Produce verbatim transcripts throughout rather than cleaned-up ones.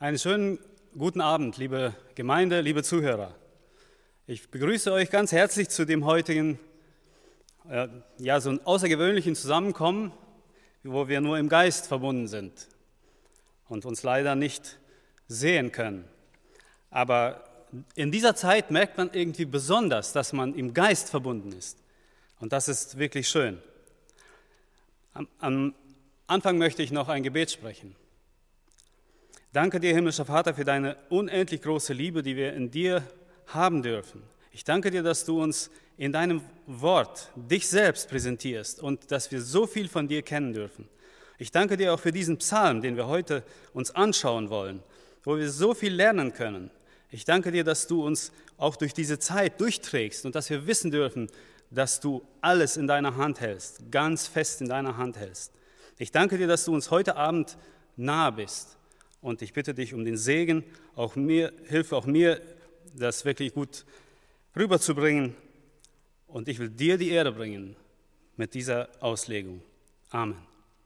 Einen schönen guten Abend, liebe Gemeinde, liebe Zuhörer. Ich begrüße euch ganz herzlich zu dem heutigen, äh, ja, so einem außergewöhnlichen Zusammenkommen, wo wir nur im Geist verbunden sind und uns leider nicht sehen können. Aber in dieser Zeit merkt man irgendwie besonders, dass man im Geist verbunden ist. Und das ist wirklich schön. Am, am Anfang möchte ich noch ein Gebet sprechen. Danke dir, himmlischer Vater, für deine unendlich große Liebe, die wir in dir haben dürfen. Ich danke dir, dass du uns in deinem Wort dich selbst präsentierst und dass wir so viel von dir kennen dürfen. Ich danke dir auch für diesen Psalm, den wir heute uns anschauen wollen, wo wir so viel lernen können. Ich danke dir, dass du uns auch durch diese Zeit durchträgst und dass wir wissen dürfen, dass du alles in deiner Hand hältst, ganz fest in deiner Hand hältst. Ich danke dir, dass du uns heute Abend nahe bist. Und ich bitte dich um den Segen, auch mir, hilf auch mir, das wirklich gut rüberzubringen. Und ich will dir die Ehre bringen mit dieser Auslegung. Amen.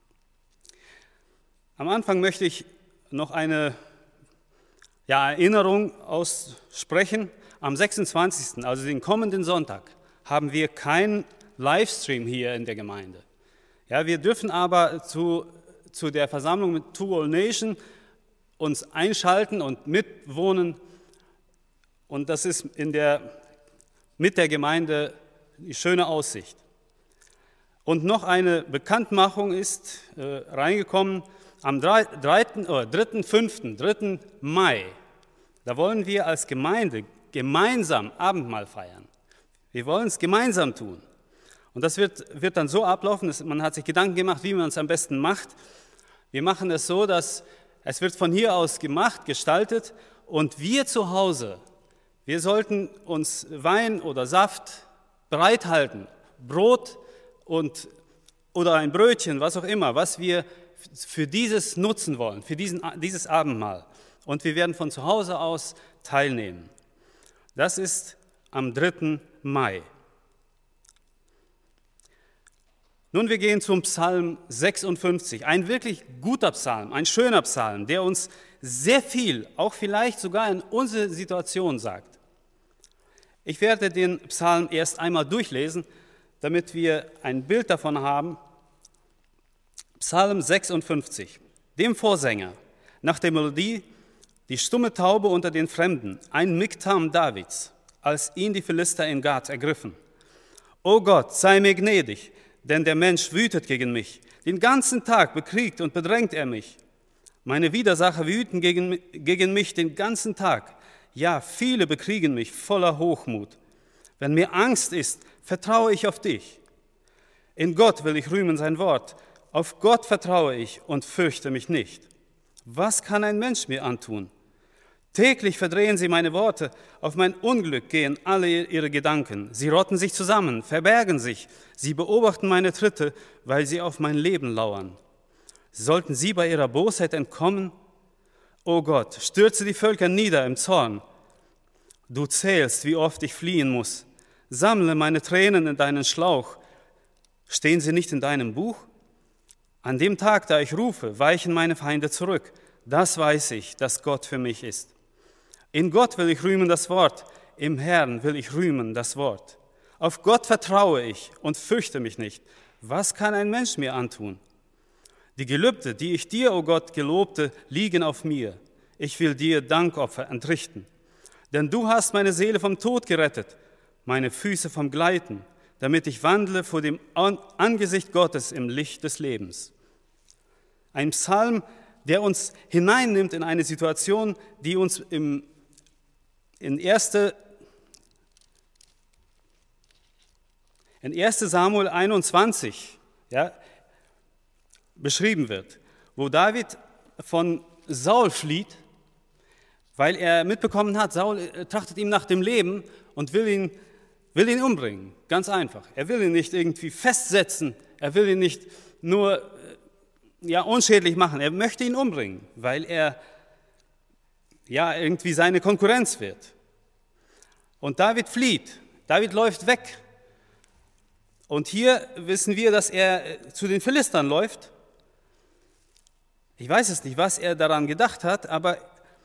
Am Anfang möchte ich noch eine ja, Erinnerung aussprechen. Am sechsundzwanzigsten, also den kommenden Sonntag, haben wir keinen Livestream hier in der Gemeinde. Ja, wir dürfen aber zu, zu der Versammlung mit To All Nation uns einschalten und mitwohnen. Und das ist in der, mit der Gemeinde die schöne Aussicht. Und noch eine Bekanntmachung ist äh, reingekommen am dritten, fünften, dritten Mai. Da wollen wir als Gemeinde gemeinsam Abendmahl feiern. Wir wollen es gemeinsam tun. Und das wird, wird dann so ablaufen, dass man hat sich Gedanken gemacht, wie man es am besten macht. Wir machen es so, dass es wird von hier aus gemacht, gestaltet und wir zu Hause, wir sollten uns Wein oder Saft bereithalten, Brot und, oder ein Brötchen, was auch immer, was wir für dieses nutzen wollen, für diesen, dieses Abendmahl. Und wir werden von zu Hause aus teilnehmen. Das ist am dritten Mai. Nun, wir gehen zum Psalm sechsundfünfzig, ein wirklich guter Psalm, ein schöner Psalm, der uns sehr viel, auch vielleicht sogar in unsere Situation sagt. Ich werde den Psalm erst einmal durchlesen, damit wir ein Bild davon haben. Psalm sechsundfünfzig, dem Vorsänger, nach der Melodie, die stumme Taube unter den Fremden, ein Miktam Davids, als ihn die Philister in Gat ergriffen. O Gott, sei mir gnädig, denn der Mensch wütet gegen mich. Den ganzen Tag bekriegt und bedrängt er mich. Meine Widersacher wüten gegen, gegen mich den ganzen Tag. Ja, viele bekriegen mich voller Hochmut. Wenn mir Angst ist, vertraue ich auf dich. In Gott will ich rühmen sein Wort. Auf Gott vertraue ich und fürchte mich nicht. Was kann ein Mensch mir antun? Täglich verdrehen sie meine Worte, auf mein Unglück gehen alle ihre Gedanken. Sie rotten sich zusammen, verbergen sich, sie beobachten meine Tritte, weil sie auf mein Leben lauern. Sollten sie bei ihrer Bosheit entkommen? O Gott, stürze die Völker nieder im Zorn. Du zählst, wie oft ich fliehen muss. Sammle meine Tränen in deinen Schlauch. Stehen sie nicht in deinem Buch? An dem Tag, da ich rufe, weichen meine Feinde zurück. Das weiß ich, dass Gott für mich ist. In Gott will ich rühmen das Wort, im Herrn will ich rühmen das Wort. Auf Gott vertraue ich und fürchte mich nicht. Was kann ein Mensch mir antun? Die Gelübde, die ich dir, o Gott, gelobte, liegen auf mir. Ich will dir Dankopfer entrichten. Denn du hast meine Seele vom Tod gerettet, meine Füße vom Gleiten, damit ich wandle vor dem Angesicht Gottes im Licht des Lebens. Ein Psalm, der uns hineinnimmt in eine Situation, die uns im, in erste in erste Samuel einundzwanzig ja, beschrieben wird, wo David von Saul flieht, weil er mitbekommen hat, Saul trachtet ihm nach dem Leben und will ihn, will ihn umbringen, ganz einfach. Er will ihn nicht irgendwie festsetzen, er will ihn nicht nur ja, unschädlich machen, er möchte ihn umbringen, weil er ja irgendwie seine Konkurrenz wird. Und David flieht, David läuft weg. Und hier wissen wir, dass er zu den Philistern läuft. Ich weiß es nicht, was er daran gedacht hat, aber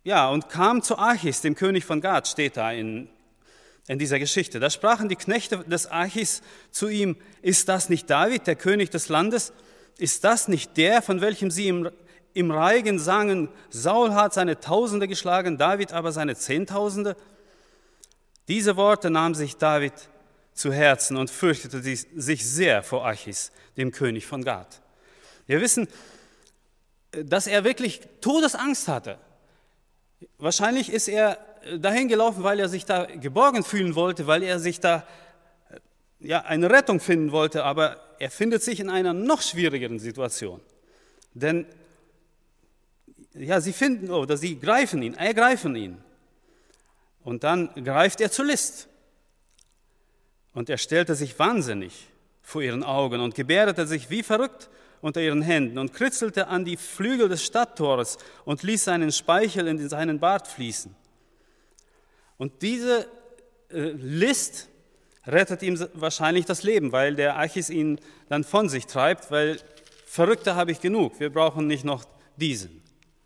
ja, und kam zu Achis, dem König von Gad, steht da in, in dieser Geschichte. Da sprachen die Knechte des Achis zu ihm: Ist das nicht David, der König des Landes? Ist das nicht der, von welchem sie im, im Reigen sangen: Saul hat seine Tausende geschlagen, David aber seine Zehntausende? Diese Worte nahm sich David zu Herzen und fürchtete sich sehr vor Achis, dem König von Gad. Wir wissen, dass er wirklich Todesangst hatte. Wahrscheinlich ist er dahin gelaufen, weil er sich da geborgen fühlen wollte, weil er sich da ja, eine Rettung finden wollte, aber er findet sich in einer noch schwierigeren Situation. Denn ja, sie finden oder sie greifen ihn, ergreifen ihn. Und dann greift er zur List. Und er stellte sich wahnsinnig vor ihren Augen und gebärdete sich wie verrückt unter ihren Händen und kritzelte an die Flügel des Stadttores und ließ seinen Speichel in seinen Bart fließen. Und diese äh, List rettet ihm wahrscheinlich das Leben, weil der Achis ihn dann von sich treibt, weil Verrückte habe ich genug, wir brauchen nicht noch diesen.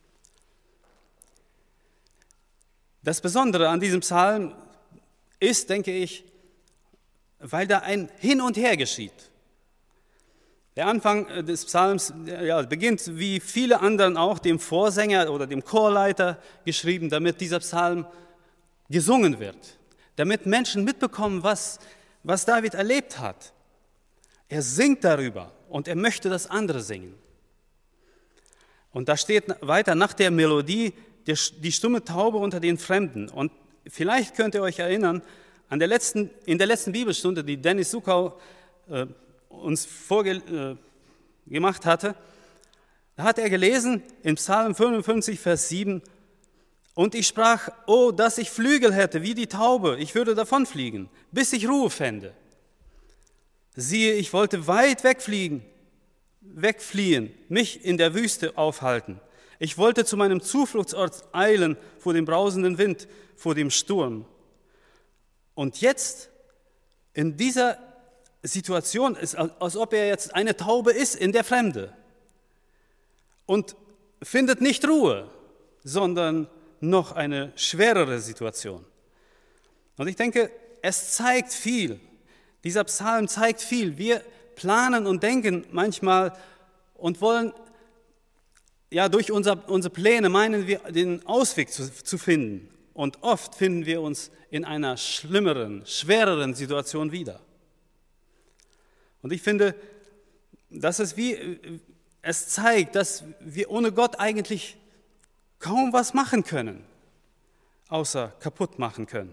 Das Besondere an diesem Psalm ist, denke ich, weil da ein Hin und Her geschieht. Der Anfang des Psalms ja, beginnt wie viele anderen auch dem Vorsänger oder dem Chorleiter geschrieben, damit dieser Psalm gesungen wird, damit Menschen mitbekommen, was, was David erlebt hat. Er singt darüber und er möchte das andere singen. Und da steht weiter nach der Melodie die stumme Taube unter den Fremden. Und vielleicht könnt ihr euch erinnern, an der letzten, in der letzten Bibelstunde, die Dennis Sukau äh, uns vorgemacht hatte, da hat er gelesen in Psalm fünfundfünfzig, Vers sieben: Und ich sprach: Oh, dass ich Flügel hätte wie die Taube, ich würde davonfliegen, bis ich Ruhe fände. Siehe, ich wollte weit wegfliegen, wegfliehen, mich in der Wüste aufhalten. Ich wollte zu meinem Zufluchtsort eilen vor dem brausenden Wind, vor dem Sturm. Und jetzt, in dieser Situation, ist es, als ob er jetzt eine Taube ist in der Fremde und findet nicht Ruhe, sondern noch eine schwerere Situation. Und ich denke, es zeigt viel. Dieser Psalm zeigt viel. Wir planen und denken manchmal und wollen, ja, durch unser, unsere Pläne meinen wir, den Ausweg zu, zu finden. Und oft finden wir uns in einer schlimmeren, schwereren Situation wieder. Und ich finde, dass es wie, es zeigt, dass wir ohne Gott eigentlich kaum was machen können, außer kaputt machen können.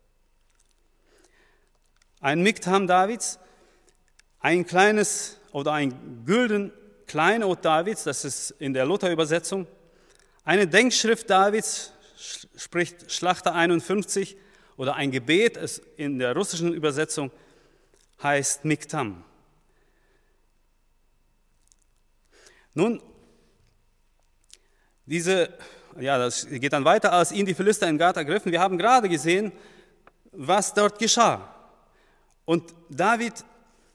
Ein Miktam Davids, ein kleines oder ein gülden Kleinod Davids, das ist in der Luther-Übersetzung, eine Denkschrift Davids, spricht Schlachter einundfünfzig, oder ein Gebet, es in der russischen Übersetzung heißt Miktam. Nun, diese, ja, das geht dann weiter, als ihn die Philister in Gad ergriffen. Wir haben gerade gesehen, was dort geschah. Und David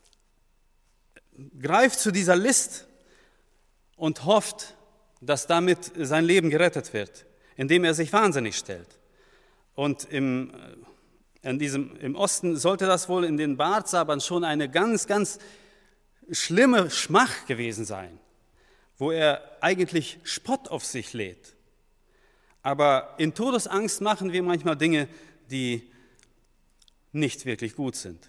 greift zu dieser List und hofft, dass damit sein Leben gerettet wird, indem er sich wahnsinnig stellt. Und im, in diesem, im Osten sollte das wohl in den Bardsabern schon eine ganz, ganz schlimme Schmach gewesen sein, wo er eigentlich Spott auf sich lädt. Aber in Todesangst machen wir manchmal Dinge, die nicht wirklich gut sind.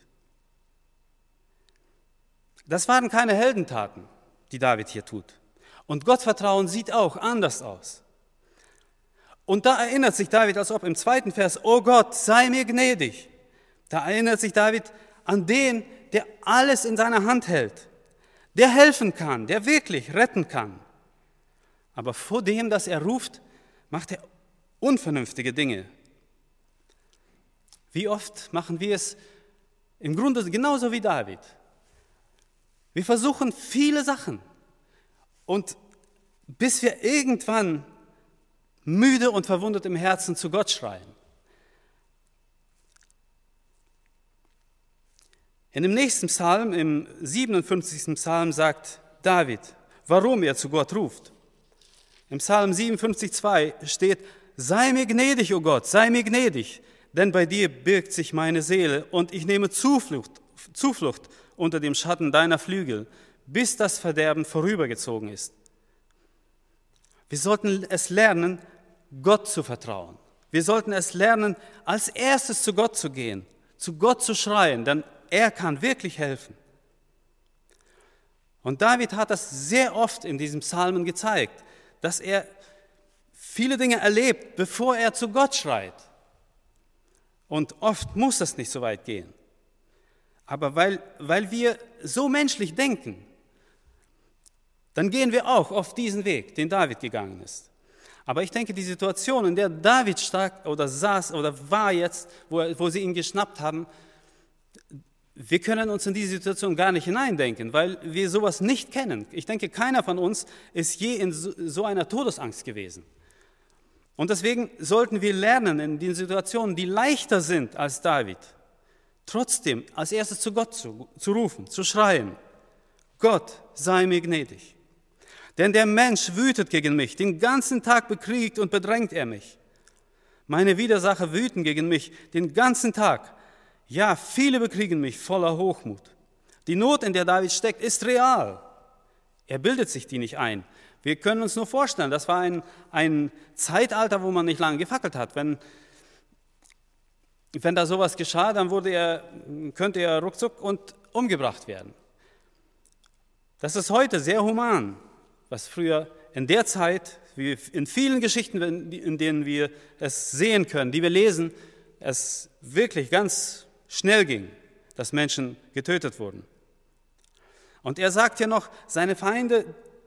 Das waren keine Heldentaten, die David hier tut. Und Gottvertrauen sieht auch anders aus. Und da erinnert sich David, als ob im zweiten Vers: Oh Gott, sei mir gnädig. Da erinnert sich David an den, der alles in seiner Hand hält, der helfen kann, der wirklich retten kann. Aber vor dem, dass er ruft, macht er unvernünftige Dinge. Wie oft machen wir es im Grunde genauso wie David? Wir versuchen viele Sachen und bis wir irgendwann müde und verwundet im Herzen zu Gott schreien. In dem nächsten Psalm, im siebenundfünfzigsten Psalm, sagt David, warum er zu Gott ruft. Im Psalm siebenundfünfzig, zwei steht: sei mir gnädig, o Gott, sei mir gnädig, denn bei dir birgt sich meine Seele und ich nehme Zuflucht, Zuflucht unter dem Schatten deiner Flügel, bis das Verderben vorübergezogen ist. Wir sollten es lernen, Gott zu vertrauen. Wir sollten es lernen, als erstes zu Gott zu gehen, zu Gott zu schreien, denn er kann wirklich helfen. Und David hat das sehr oft in diesem Psalmen gezeigt, dass er viele Dinge erlebt, bevor er zu Gott schreit. Und oft muss das nicht so weit gehen. Aber weil, weil wir so menschlich denken, dann gehen wir auch auf diesen Weg, den David gegangen ist. Aber ich denke, die Situation, in der David stark oder saß oder war jetzt, wo, wo sie ihn geschnappt haben, wir können uns in diese Situation gar nicht hineindenken, weil wir sowas nicht kennen. Ich denke, keiner von uns ist je in so einer Todesangst gewesen. Und deswegen sollten wir lernen, in den Situationen, die leichter sind als David, trotzdem als erstes zu Gott zu, zu rufen, zu schreien: Gott, sei mir gnädig. Denn der Mensch wütet gegen mich, den ganzen Tag bekriegt und bedrängt er mich. Meine Widersacher wüten gegen mich den ganzen Tag. Ja, viele bekriegen mich voller Hochmut. Die Not, in der David steckt, ist real. Er bildet sich die nicht ein. Wir können uns nur vorstellen, das war ein, ein Zeitalter, wo man nicht lange gefackelt hat. Wenn, wenn da sowas geschah, dann wurde er, könnte er ruckzuck und umgebracht werden. Das ist heute sehr human, was früher in der Zeit, wie in vielen Geschichten, in denen wir es sehen können, die wir lesen, es wirklich ganz schnell ging, dass Menschen getötet wurden. Und er sagt ja noch, seine Feinde,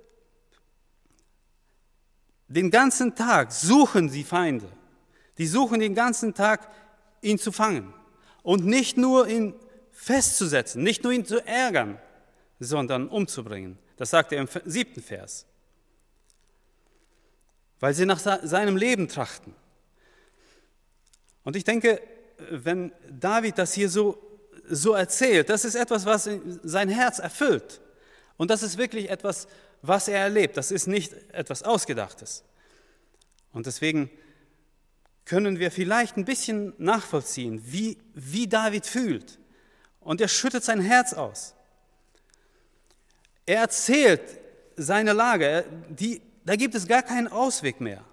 den ganzen Tag suchen sie Feinde. Die suchen den ganzen Tag, ihn zu fangen. Und nicht nur ihn festzusetzen, nicht nur ihn zu ärgern, sondern umzubringen. Das sagt er im siebten Vers. Weil sie nach seinem Leben trachten. Und ich denke, wenn David das hier so, so erzählt, das ist etwas, was sein Herz erfüllt. Und das ist wirklich etwas, was er erlebt. Das ist nicht etwas Ausgedachtes. Und deswegen können wir vielleicht ein bisschen nachvollziehen, wie, wie David fühlt. Und er schüttet sein Herz aus. Er erzählt seine Lage, die, da gibt es gar keinen Ausweg mehr.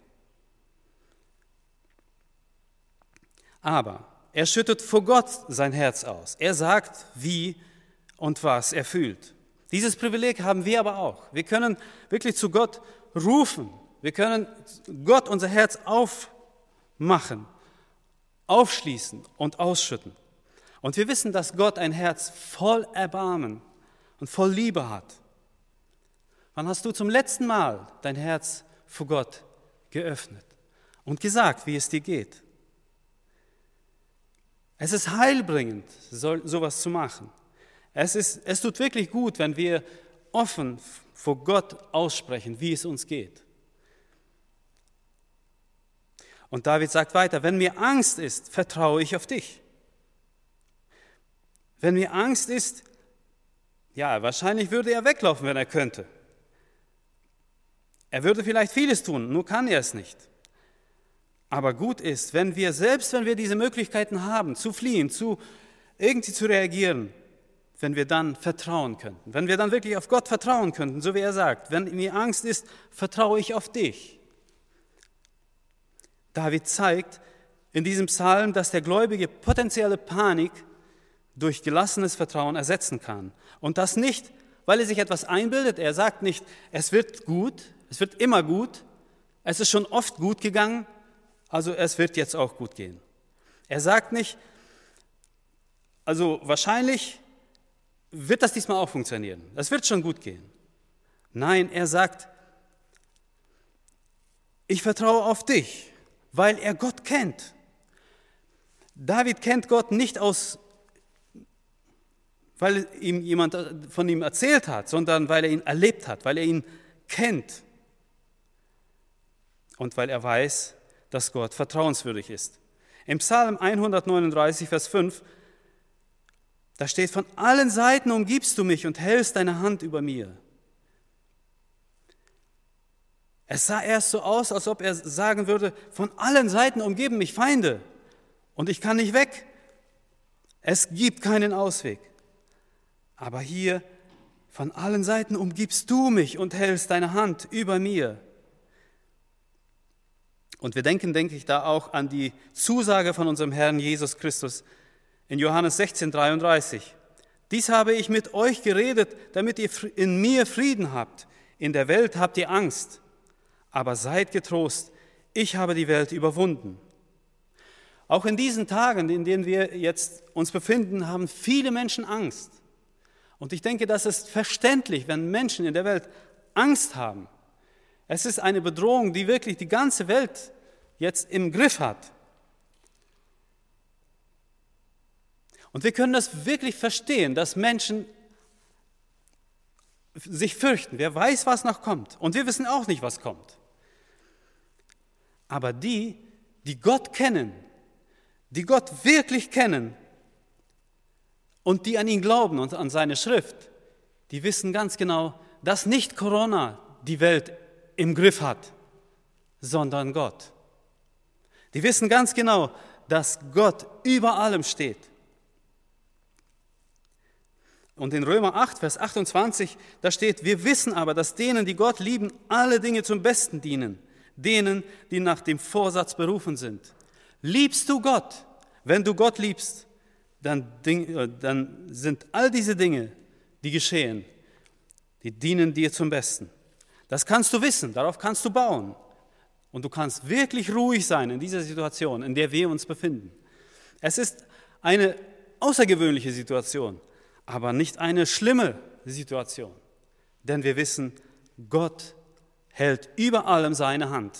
Aber er schüttet vor Gott sein Herz aus. Er sagt, wie und was er fühlt. Dieses Privileg haben wir aber auch. Wir können wirklich zu Gott rufen. Wir können Gott unser Herz aufmachen, aufschließen und ausschütten. Und wir wissen, dass Gott ein Herz voll Erbarmen und voll Liebe hat. Wann hast du zum letzten Mal dein Herz vor Gott geöffnet und gesagt, wie es dir geht? Es ist heilbringend, so, sowas zu machen. Es, ist, es tut wirklich gut, wenn wir offen vor Gott aussprechen, wie es uns geht. Und David sagt weiter, wenn mir Angst ist, vertraue ich auf dich. Wenn mir Angst ist, ja, wahrscheinlich würde er weglaufen, wenn er könnte. Er würde vielleicht vieles tun, nur kann er es nicht. Aber gut ist, wenn wir, selbst wenn wir diese Möglichkeiten haben, zu fliehen, zu irgendwie zu reagieren, wenn wir dann vertrauen könnten, wenn wir dann wirklich auf Gott vertrauen könnten, so wie er sagt, wenn mir Angst ist, vertraue ich auf dich. David zeigt in diesem Psalm, dass der Gläubige potenzielle Panik durch gelassenes Vertrauen ersetzen kann. Und das nicht, weil er sich etwas einbildet. Er sagt nicht, es wird gut, es wird immer gut, es ist schon oft gut gegangen, also es wird jetzt auch gut gehen. Er sagt nicht, also wahrscheinlich wird das diesmal auch funktionieren, es wird schon gut gehen. Nein, er sagt, ich vertraue auf dich, weil er Gott kennt. David kennt Gott nicht aus, weil ihm jemand von ihm erzählt hat, sondern weil er ihn erlebt hat, weil er ihn kennt und weil er weiß, dass Gott vertrauenswürdig ist. Im Psalm hundertneununddreißig, Vers fünf, da steht, von allen Seiten umgibst du mich und hältst deine Hand über mir. Es sah erst so aus, als ob er sagen würde, von allen Seiten umgeben mich Feinde und ich kann nicht weg. Es gibt keinen Ausweg. Aber hier, von allen Seiten umgibst du mich und hältst deine Hand über mir. Und wir denken, denke ich, da auch an die Zusage von unserem Herrn Jesus Christus in Johannes sechzehn, dreiunddreißig. Dies habe ich mit euch geredet, damit ihr in mir Frieden habt. In der Welt habt ihr Angst, aber seid getrost, ich habe die Welt überwunden. Auch in diesen Tagen, in denen wir jetzt uns befinden, haben viele Menschen Angst. Und ich denke, das ist verständlich, wenn Menschen in der Welt Angst haben. Es ist eine Bedrohung, die wirklich die ganze Welt jetzt im Griff hat. Und wir können das wirklich verstehen, dass Menschen sich fürchten. Wer weiß, was noch kommt. Und wir wissen auch nicht, was kommt. Aber die, die Gott kennen, die Gott wirklich kennen und die an ihn glauben und an seine Schrift, die wissen ganz genau, dass nicht Corona die Welt im Griff hat, sondern Gott. Die wissen ganz genau, dass Gott über allem steht. Und in Römer acht, Vers achtundzwanzig, da steht, wir wissen aber, dass denen, die Gott lieben, alle Dinge zum Besten dienen, denen, die nach dem Vorsatz berufen sind. Liebst du Gott? Wenn du Gott liebst, dann, dann sind all diese Dinge, die geschehen, die dienen dir zum Besten. Das kannst du wissen, darauf kannst du bauen. Und du kannst wirklich ruhig sein in dieser Situation, in der wir uns befinden. Es ist eine außergewöhnliche Situation, aber nicht eine schlimme Situation. Denn wir wissen, Gott hält über allem seine Hand.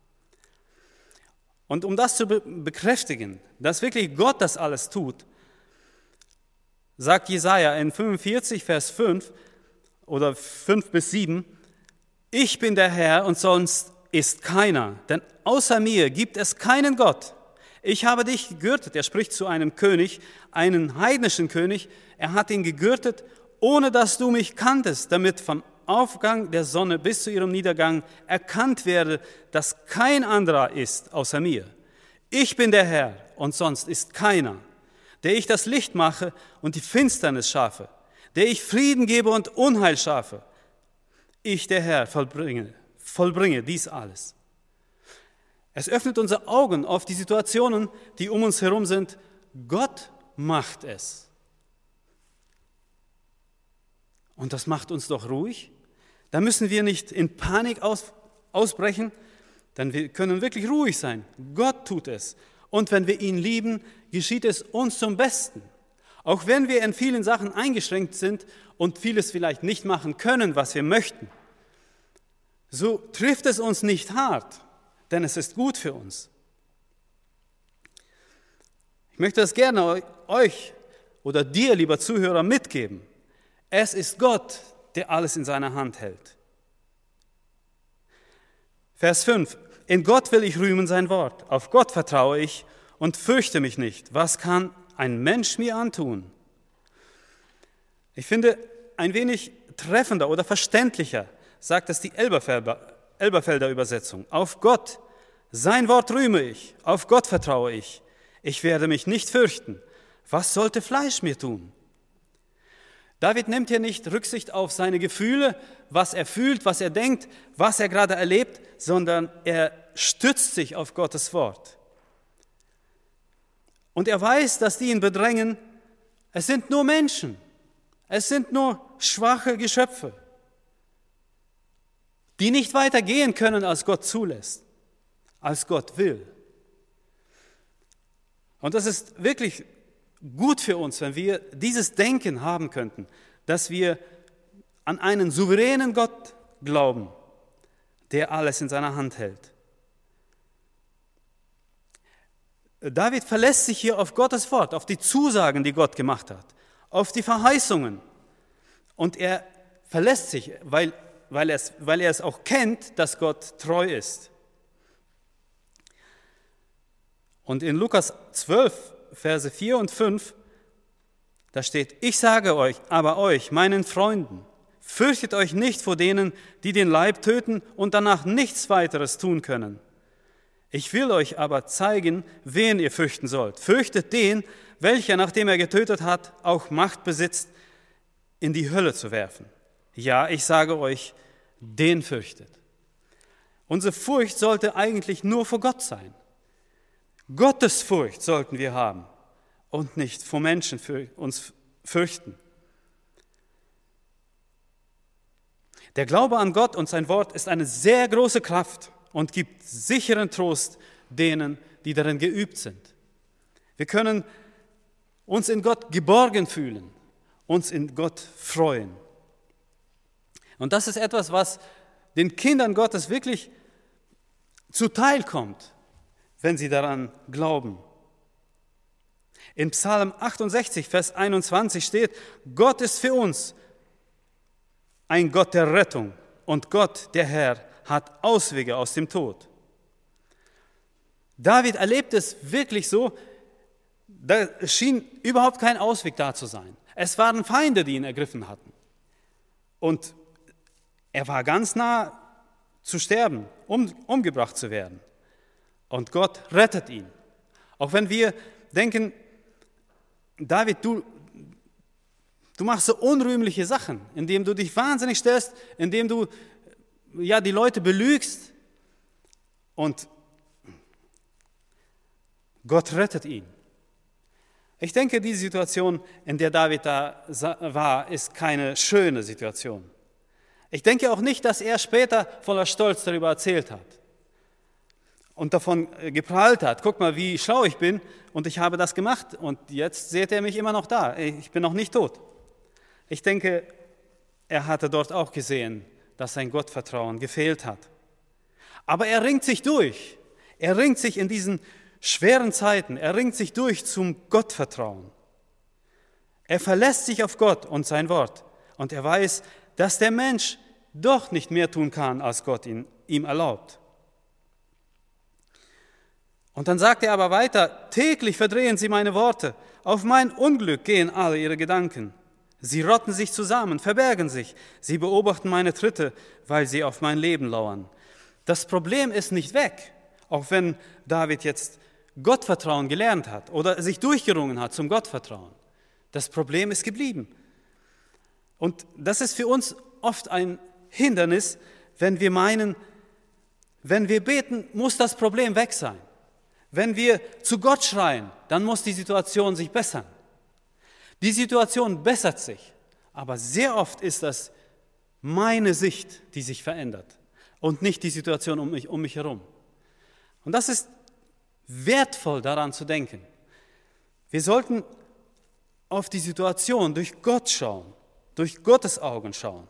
Und um das zu be- bekräftigen, dass wirklich Gott das alles tut, sagt Jesaja in fünfundvierzig, Vers fünf oder fünf bis sieben, ich bin der Herr und sonst ist keiner, denn außer mir gibt es keinen Gott. Ich habe dich gegürtet, er spricht zu einem König, einen heidnischen König, er hat ihn gegürtet, ohne dass du mich kanntest, damit vom Aufgang der Sonne bis zu ihrem Niedergang erkannt werde, dass kein anderer ist außer mir. Ich bin der Herr und sonst ist keiner, der ich das Licht mache und die Finsternis schaffe, der ich Frieden gebe und Unheil schaffe. Ich, der Herr, vollbringe, vollbringe dies alles. Es öffnet unsere Augen auf die Situationen, die um uns herum sind. Gott macht es. Und das macht uns doch ruhig. Da müssen wir nicht in Panik aus, ausbrechen, denn wir können wirklich ruhig sein. Gott tut es. Und wenn wir ihn lieben, geschieht es uns zum Besten. Auch wenn wir in vielen Sachen eingeschränkt sind und vieles vielleicht nicht machen können, was wir möchten, so trifft es uns nicht hart, denn es ist gut für uns. Ich möchte das gerne euch oder dir, lieber Zuhörer, mitgeben. Es ist Gott, der alles in seiner Hand hält. Vers fünf. In Gott will ich rühmen sein Wort. Auf Gott vertraue ich und fürchte mich nicht. Was kann ein Mensch mir antun? Ich finde, ein wenig treffender oder verständlicher sagt es die Elberfelder, Elberfelder Übersetzung. Auf Gott, sein Wort rühme ich. Auf Gott vertraue ich. Ich werde mich nicht fürchten. Was sollte Fleisch mir tun? David nimmt hier nicht Rücksicht auf seine Gefühle, was er fühlt, was er denkt, was er gerade erlebt, sondern er stützt sich auf Gottes Wort. Und er weiß, dass die ihn bedrängen, es sind nur Menschen, es sind nur schwache Geschöpfe, die nicht weiter gehen können, als Gott zulässt, als Gott will. Und das ist wirklich gut für uns, wenn wir dieses Denken haben könnten, dass wir an einen souveränen Gott glauben, der alles in seiner Hand hält. David verlässt sich hier auf Gottes Wort, auf die Zusagen, die Gott gemacht hat, auf die Verheißungen. Und er verlässt sich, weil, weil, er es, weil er es auch kennt, dass Gott treu ist. Und in Lukas zwölf, Verse vier und fünf, da steht, ich sage euch, aber euch, meinen Freunden, Fürchtet euch nicht vor denen, die den Leib töten und danach nichts weiteres tun können. Ich will euch aber zeigen, wen ihr fürchten sollt. Fürchtet den, welcher, nachdem er getötet hat, auch Macht besitzt, in die Hölle zu werfen. Ja, ich sage euch, den fürchtet. Unsere Furcht sollte eigentlich nur vor Gott sein. Gottesfurcht sollten wir haben und nicht vor Menschen für uns fürchten. Der Glaube an Gott und sein Wort ist eine sehr große Kraft und gibt sicheren Trost denen, die darin geübt sind. Wir können uns in Gott geborgen fühlen, uns in Gott freuen. Und das ist etwas, was den Kindern Gottes wirklich zuteil kommt, wenn sie daran glauben. In Psalm achtundsechzig, Vers einundzwanzig steht, Gott ist für uns ein Gott der Rettung und Gott, der Herr, hat Auswege aus dem Tod. David erlebt es wirklich so, da schien überhaupt kein Ausweg da zu sein. Es waren Feinde, die ihn ergriffen hatten. Und er war ganz nah zu sterben, um umgebracht zu werden. Und Gott rettet ihn. Auch wenn wir denken, David, du, du machst so unrühmliche Sachen, indem du dich wahnsinnig stellst, indem du ja, die Leute belügst. Und Gott rettet ihn. Ich denke, die Situation, in der David da war, ist keine schöne Situation. Ich denke auch nicht, dass er später voller Stolz darüber erzählt hat und davon geprahlt hat. Guck mal, wie schlau ich bin und ich habe das gemacht und jetzt seht ihr mich immer noch da. Ich bin noch nicht tot. Ich denke, er hatte dort auch gesehen, dass sein Gottvertrauen gefehlt hat. Aber er ringt sich durch. Er ringt sich in diesen schweren Zeiten, er ringt sich durch zum Gottvertrauen. Er verlässt sich auf Gott und sein Wort und er weiß, dass der Mensch doch nicht mehr tun kann, als Gott ihn, ihm erlaubt. Und dann sagt er aber weiter, täglich verdrehen sie meine Worte, auf mein Unglück gehen alle ihre Gedanken. Sie rotten sich zusammen, verbergen sich, sie beobachten meine Tritte, weil sie auf mein Leben lauern. Das Problem ist nicht weg, auch wenn David jetzt Gottvertrauen gelernt hat oder sich durchgerungen hat zum Gottvertrauen. Das Problem ist geblieben. Und das ist für uns oft ein Hindernis, wenn wir meinen, wenn wir beten, muss das Problem weg sein. Wenn wir zu Gott schreien, dann muss die Situation sich bessern. Die Situation bessert sich, aber sehr oft ist das meine Sicht, die sich verändert und nicht die Situation um mich, um mich herum. Und das ist wertvoll, daran zu denken. Wir sollten auf die Situation durch Gott schauen, durch Gottes Augen schauen.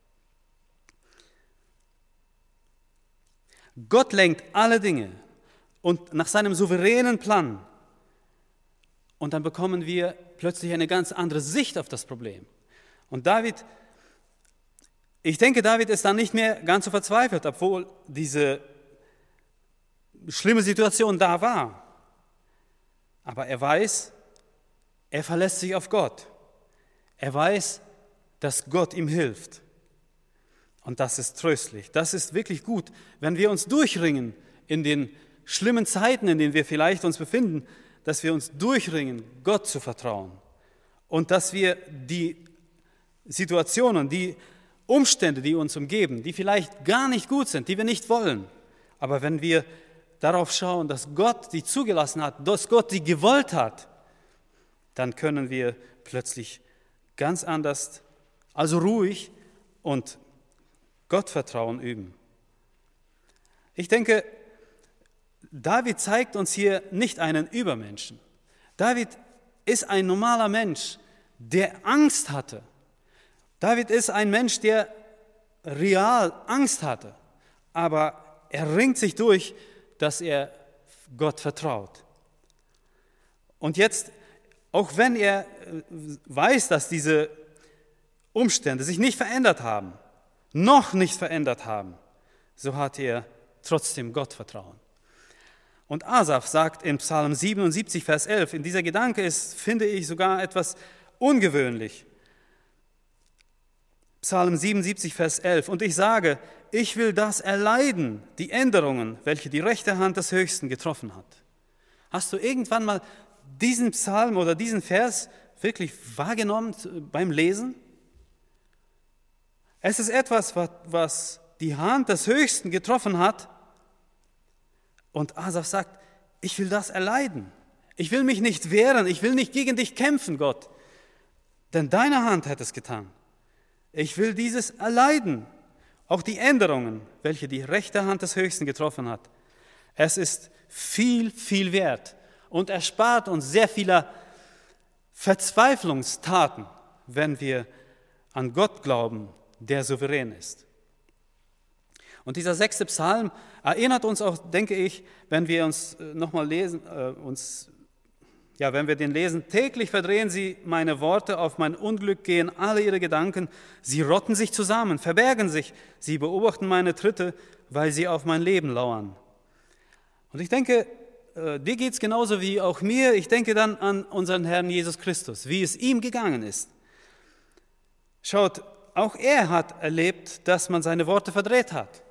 Gott lenkt alle Dinge und nach seinem souveränen Plan. Und dann bekommen wir plötzlich eine ganz andere Sicht auf das Problem. Und David, ich denke, David ist dann nicht mehr ganz so verzweifelt, obwohl diese schlimme Situation da war. Aber er weiß, er verlässt sich auf Gott. Er weiß, dass Gott ihm hilft. Und das ist tröstlich. Das ist wirklich gut, wenn wir uns durchringen in den schlimmen Zeiten, in denen wir vielleicht uns befinden, dass wir uns durchringen, Gott zu vertrauen. Und dass wir die Situationen, die Umstände, die uns umgeben, die vielleicht gar nicht gut sind, die wir nicht wollen, aber wenn wir darauf schauen, dass Gott die zugelassen hat, dass Gott die gewollt hat, dann können wir plötzlich ganz anders, also ruhig und Gottvertrauen üben. Ich denke, David zeigt uns hier nicht einen Übermenschen. David ist ein normaler Mensch, der Angst hatte. David ist ein Mensch, der real Angst hatte, aber er ringt sich durch, dass er Gott vertraut. Und jetzt, auch wenn er weiß, dass diese Umstände sich nicht verändert haben, noch nicht verändert haben, so hat er trotzdem Gottvertrauen. Und Asaf sagt in Psalm siebenundsiebzig, Vers elf, in dieser Gedanke ist, finde ich, sogar etwas ungewöhnlich. Psalm siebenundsiebzig, Vers elf. Und ich sage, ich will das erleiden, die Änderungen, welche die rechte Hand des Höchsten getroffen hat. Hast du irgendwann mal diesen Psalm oder diesen Vers wirklich wahrgenommen beim Lesen? Es ist etwas, was die Hand des Höchsten getroffen hat. Und Asaf sagt, ich will das erleiden. Ich will mich nicht wehren, ich will nicht gegen dich kämpfen, Gott. Denn deine Hand hat es getan. Ich will dieses erleiden. Auch die Änderungen, welche die rechte Hand des Höchsten getroffen hat. Es ist viel, viel wert und erspart uns sehr vieler Verzweiflungstaten, wenn wir an Gott glauben, der souverän ist. Und dieser sechste Psalm erinnert uns auch, denke ich, wenn wir uns nochmal lesen, äh, uns, ja, wenn wir den lesen, täglich verdrehen sie meine Worte, auf mein Unglück gehen alle ihre Gedanken, sie rotten sich zusammen, verbergen sich, sie beobachten meine Tritte, weil sie auf mein Leben lauern. Und ich denke, äh, dir geht es genauso wie auch mir, ich denke dann an unseren Herrn Jesus Christus, wie es ihm gegangen ist. Schaut, auch er hat erlebt, dass man seine Worte verdreht hat.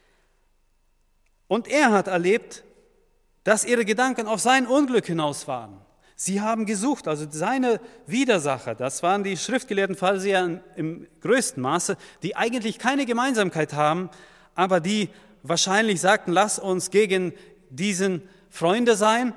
Und er hat erlebt, dass ihre Gedanken auf sein Unglück hinaus waren. Sie haben gesucht, also seine Widersacher, das waren die schriftgelehrten Pharisäer im größten Maße, die eigentlich keine Gemeinsamkeit haben, aber die wahrscheinlich sagten, lass uns gegen diesen Freunde sein,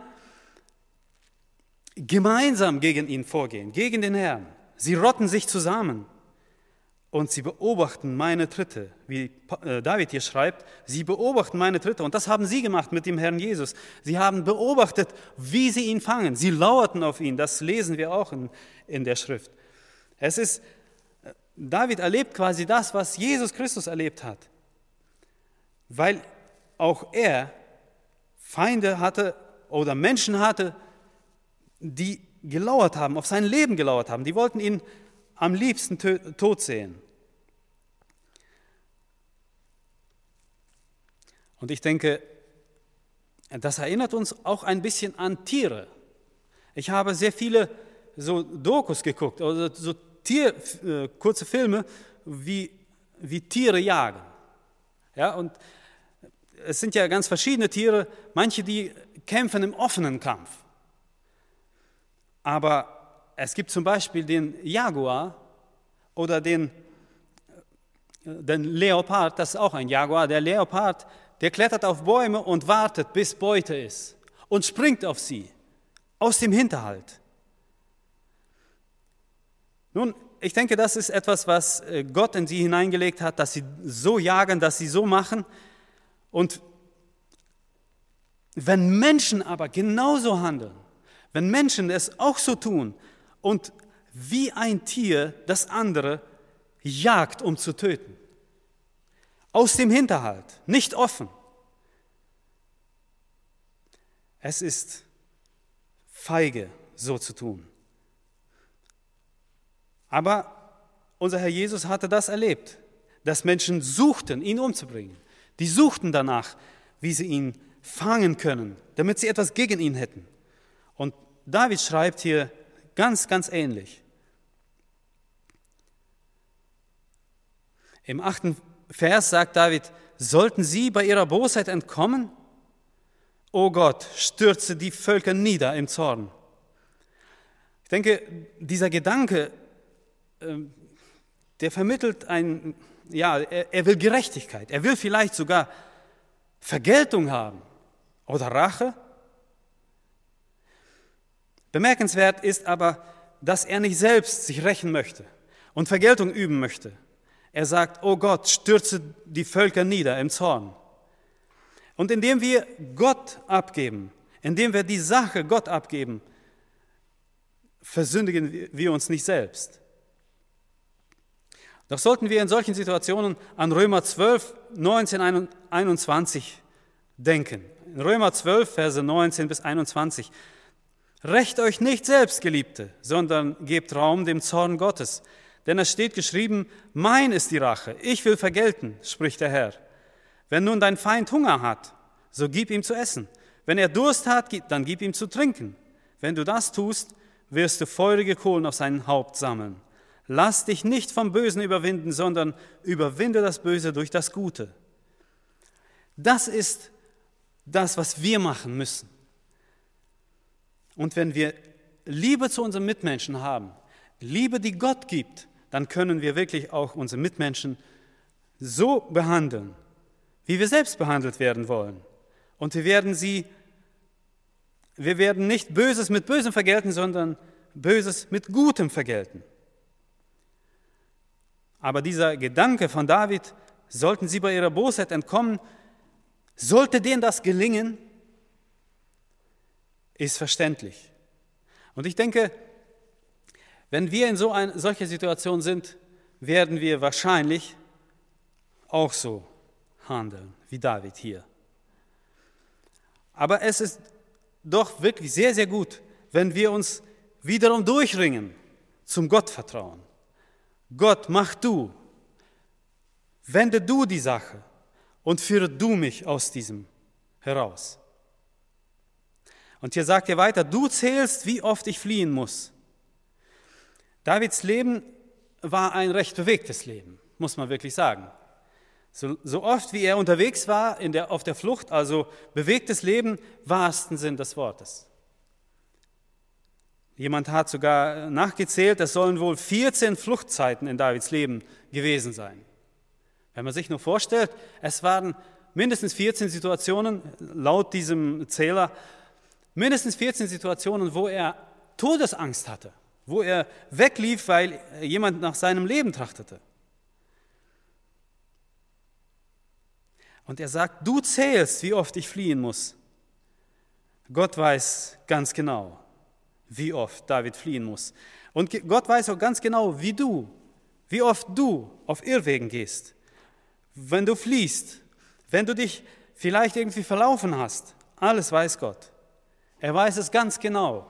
gemeinsam gegen ihn vorgehen, gegen den Herrn. Sie rotten sich zusammen. Und sie beobachten meine Tritte, wie David hier schreibt, sie beobachten meine Tritte. Und das haben sie gemacht mit dem Herrn Jesus. Sie haben beobachtet, wie sie ihn fangen. Sie lauerten auf ihn, das lesen wir auch in, in der Schrift. Es ist, David erlebt quasi das, was Jesus Christus erlebt hat. Weil auch er Feinde hatte oder Menschen hatte, die gelauert haben, auf sein Leben gelauert haben. Die wollten ihn am liebsten tot sehen. Und ich denke, das erinnert uns auch ein bisschen an Tiere. Ich habe sehr viele so Dokus geguckt, also so Tier, äh, kurze Filme, wie, wie Tiere jagen. Ja, und es sind ja ganz verschiedene Tiere, manche, die kämpfen im offenen Kampf. Aber es gibt zum Beispiel den Jaguar oder den, den Leopard, das ist auch ein Jaguar. Der Leopard, der klettert auf Bäume und wartet, bis Beute ist und springt auf sie aus dem Hinterhalt. Nun, ich denke, das ist etwas, was Gott in sie hineingelegt hat, dass sie so jagen, dass sie so machen. Und wenn Menschen aber genauso handeln, wenn Menschen es auch so tun und wie ein Tier das andere jagt, um zu töten, aus dem Hinterhalt, nicht offen. Es ist feige, so zu tun. Aber unser Herr Jesus hatte das erlebt, dass Menschen suchten, ihn umzubringen. Die suchten danach, wie sie ihn fangen können, damit sie etwas gegen ihn hätten. Und David schreibt hier ganz, ganz ähnlich. Im achten Vers sagt David, sollten sie bei ihrer Bosheit entkommen? O Gott, stürze die Völker nieder im Zorn. Ich denke, dieser Gedanke, der vermittelt ein, ja, er will Gerechtigkeit, er will vielleicht sogar Vergeltung haben oder Rache. Bemerkenswert ist aber, dass er nicht selbst sich rächen möchte und Vergeltung üben möchte. Er sagt, oh Gott, stürze die Völker nieder im Zorn. Und indem wir Gott abgeben, indem wir die Sache Gott abgeben, versündigen wir uns nicht selbst. Doch sollten wir in solchen Situationen an Römer zwölf, neunzehn, einundzwanzig denken. In Römer zwölf, Verse neunzehn bis einundzwanzig. Rächt euch nicht selbst, Geliebte, sondern gebt Raum dem Zorn Gottes. Denn es steht geschrieben, mein ist die Rache, ich will vergelten, spricht der Herr. Wenn nun dein Feind Hunger hat, so gib ihm zu essen. Wenn er Durst hat, dann gib ihm zu trinken. Wenn du das tust, wirst du feurige Kohlen auf sein Haupt sammeln. Lass dich nicht vom Bösen überwinden, sondern überwinde das Böse durch das Gute. Das ist das, was wir machen müssen. Und wenn wir Liebe zu unseren Mitmenschen haben, Liebe, die Gott gibt, dann können wir wirklich auch unsere Mitmenschen so behandeln, wie wir selbst behandelt werden wollen. Und wir werden sie, wir werden nicht Böses mit Bösem vergelten, sondern Böses mit Gutem vergelten. Aber dieser Gedanke von David, sollten sie bei ihrer Bosheit entkommen, sollte denen das gelingen, ist verständlich. Und ich denke, wenn wir in so einer solcher Situation sind, werden wir wahrscheinlich auch so handeln, wie David hier. Aber es ist doch wirklich sehr, sehr gut, wenn wir uns wiederum durchringen zum Gottvertrauen. Gott, mach du, wende du die Sache und führe du mich aus diesem heraus. Und hier sagt er weiter, du zählst, wie oft ich fliehen muss. Davids Leben war ein recht bewegtes Leben, muss man wirklich sagen. So, so oft wie er unterwegs war in der, auf der Flucht, also bewegtes Leben, wahrsten Sinn des Wortes. Jemand hat sogar nachgezählt, es sollen wohl vierzehn Fluchtzeiten in Davids Leben gewesen sein. Wenn man sich nur vorstellt, es waren mindestens vierzehn Situationen, laut diesem Zähler, mindestens vierzehn Situationen, wo er Todesangst hatte, wo er weglief, weil jemand nach seinem Leben trachtete. Und er sagt, du zählst, wie oft ich fliehen muss. Gott weiß ganz genau, wie oft David fliehen muss. Und Gott weiß auch ganz genau, wie du, wie oft du auf Irrwegen gehst. Wenn du fliehst, wenn du dich vielleicht irgendwie verlaufen hast, alles weiß Gott. Er weiß es ganz genau.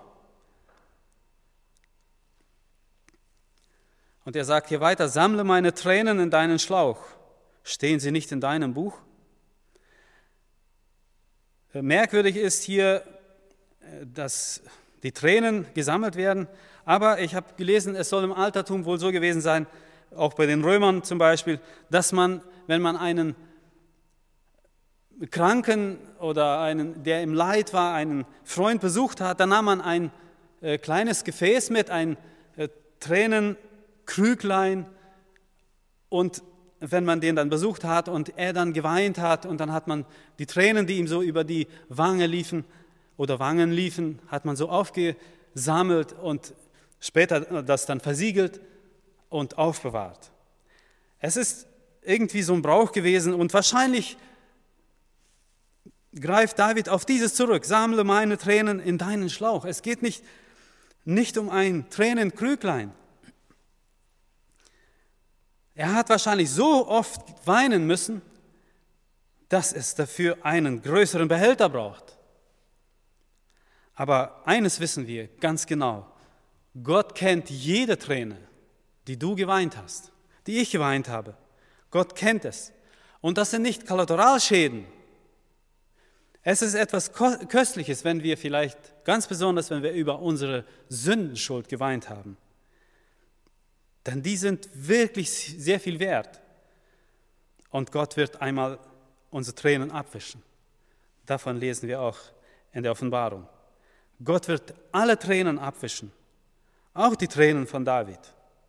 Und er sagt hier weiter, sammle meine Tränen in deinen Schlauch. Stehen sie nicht in deinem Buch? Merkwürdig ist hier, dass die Tränen gesammelt werden, aber ich habe gelesen, es soll im Altertum wohl so gewesen sein, auch bei den Römern zum Beispiel, dass man, wenn man einen Kranken oder einen, der im Leid war, einen Freund besucht hat, dann nahm man ein äh, kleines Gefäß mit, ein äh, Tränenkrüglein, und wenn man den dann besucht hat und er dann geweint hat und dann hat man die Tränen, die ihm so über die Wange liefen oder Wangen liefen, hat man so aufgesammelt und später das dann versiegelt und aufbewahrt. Es ist irgendwie so ein Brauch gewesen und wahrscheinlich greift David auf dieses zurück. Sammle meine Tränen in deinen Schlauch. Es geht nicht, nicht um ein Tränenkrüglein. Er hat wahrscheinlich so oft weinen müssen, dass es dafür einen größeren Behälter braucht. Aber eines wissen wir ganz genau, Gott kennt jede Träne, die du geweint hast, die ich geweint habe. Gott kennt es. Und das sind nicht Kollateralschäden. Es ist etwas Köstliches, wenn wir vielleicht, ganz besonders, wenn wir über unsere Sündenschuld geweint haben. Denn die sind wirklich sehr viel wert. Und Gott wird einmal unsere Tränen abwischen. Davon lesen wir auch in der Offenbarung. Gott wird alle Tränen abwischen, auch die Tränen von David.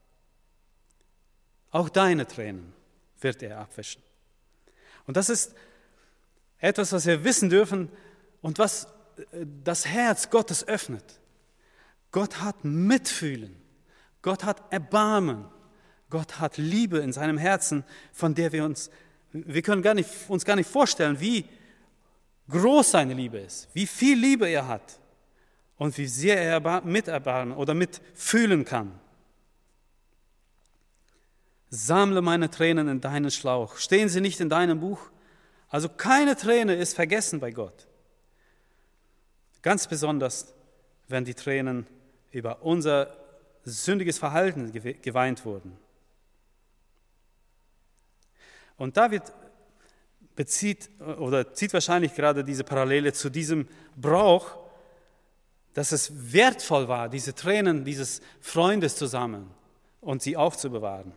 Auch deine Tränen wird er abwischen. Und das ist etwas, was wir wissen dürfen und was das Herz Gottes öffnet. Gott hat Mitfühlen. Gott hat Erbarmen, Gott hat Liebe in seinem Herzen, von der wir uns, wir können gar nicht, uns gar nicht vorstellen, wie groß seine Liebe ist, wie viel Liebe er hat und wie sehr er miterbarmen oder mitfühlen kann. Sammle meine Tränen in deinen Schlauch, stehen sie nicht in deinem Buch? Also keine Träne ist vergessen bei Gott. Ganz besonders, wenn die Tränen über unser sündiges Verhalten geweint wurden. Und David bezieht oder zieht wahrscheinlich gerade diese Parallele zu diesem Brauch, dass es wertvoll war, diese Tränen dieses Freundes zu sammeln und sie aufzubewahren.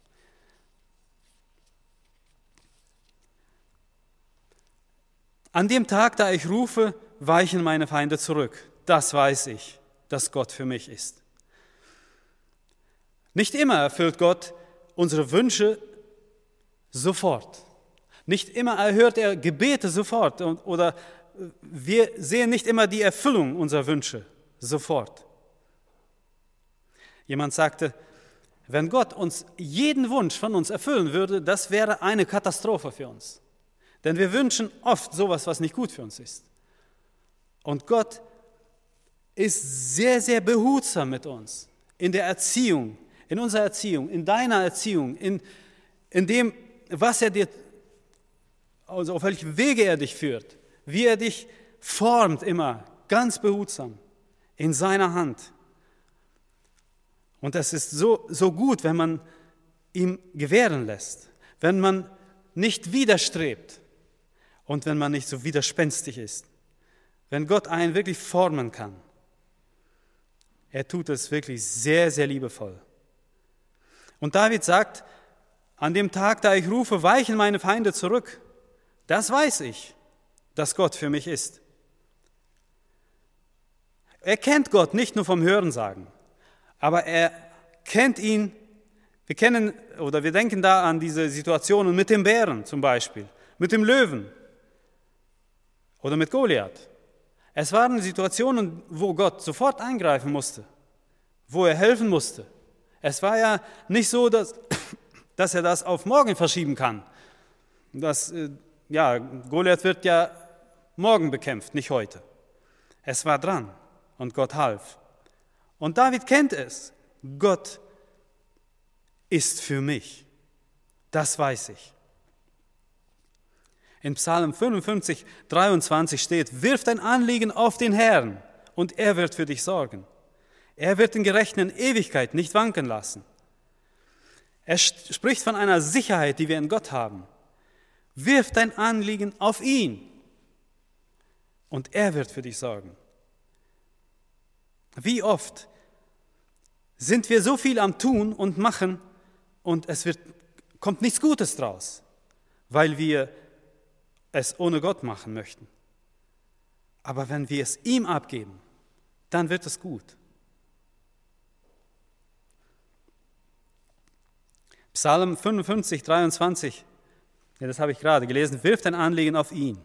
An dem Tag, da ich rufe, weichen meine Feinde zurück. Das weiß ich, dass Gott für mich ist. Nicht immer erfüllt Gott unsere Wünsche sofort. Nicht immer erhört er Gebete sofort oder wir sehen nicht immer die Erfüllung unserer Wünsche sofort. Jemand sagte, wenn Gott uns jeden Wunsch von uns erfüllen würde, das wäre eine Katastrophe für uns. Denn wir wünschen oft sowas, was nicht gut für uns ist. Und Gott ist sehr, sehr behutsam mit uns in der Erziehung, in unserer Erziehung, in deiner Erziehung, in, in dem, was er dir, also auf welche Wege er dich führt, wie er dich formt immer, ganz behutsam, in seiner Hand. Und das ist so, so gut, wenn man ihm gewähren lässt, wenn man nicht widerstrebt und wenn man nicht so widerspenstig ist. Wenn Gott einen wirklich formen kann. Er tut es wirklich sehr, sehr liebevoll. Und David sagt, an dem Tag, da ich rufe, weichen meine Feinde zurück. Das weiß ich, dass Gott für mich ist. Er kennt Gott nicht nur vom Hörensagen, aber er kennt ihn. Wir kennen oder wir denken da an diese Situationen mit dem Bären zum Beispiel, mit dem Löwen oder mit Goliath. Es waren Situationen, wo Gott sofort eingreifen musste, wo er helfen musste. Es war ja nicht so, dass, dass er das auf morgen verschieben kann. Das, ja, Goliath wird ja morgen bekämpft, nicht heute. Es war dran und Gott half. Und David kennt es. Gott ist für mich. Das weiß ich. In Psalm fünfundfünfzig, dreiundzwanzig steht, wirf dein Anliegen auf den Herrn und er wird für dich sorgen. Er wird den Gerechten in Ewigkeit nicht wanken lassen. Er spricht von einer Sicherheit, die wir in Gott haben. Wirf dein Anliegen auf ihn und er wird für dich sorgen. Wie oft sind wir so viel am Tun und Machen und es wird, kommt nichts Gutes draus, weil wir es ohne Gott machen möchten. Aber wenn wir es ihm abgeben, dann wird es gut. Psalm fünfundfünfzig, dreiundzwanzig, ja, das habe ich gerade gelesen, wirf dein Anliegen auf ihn.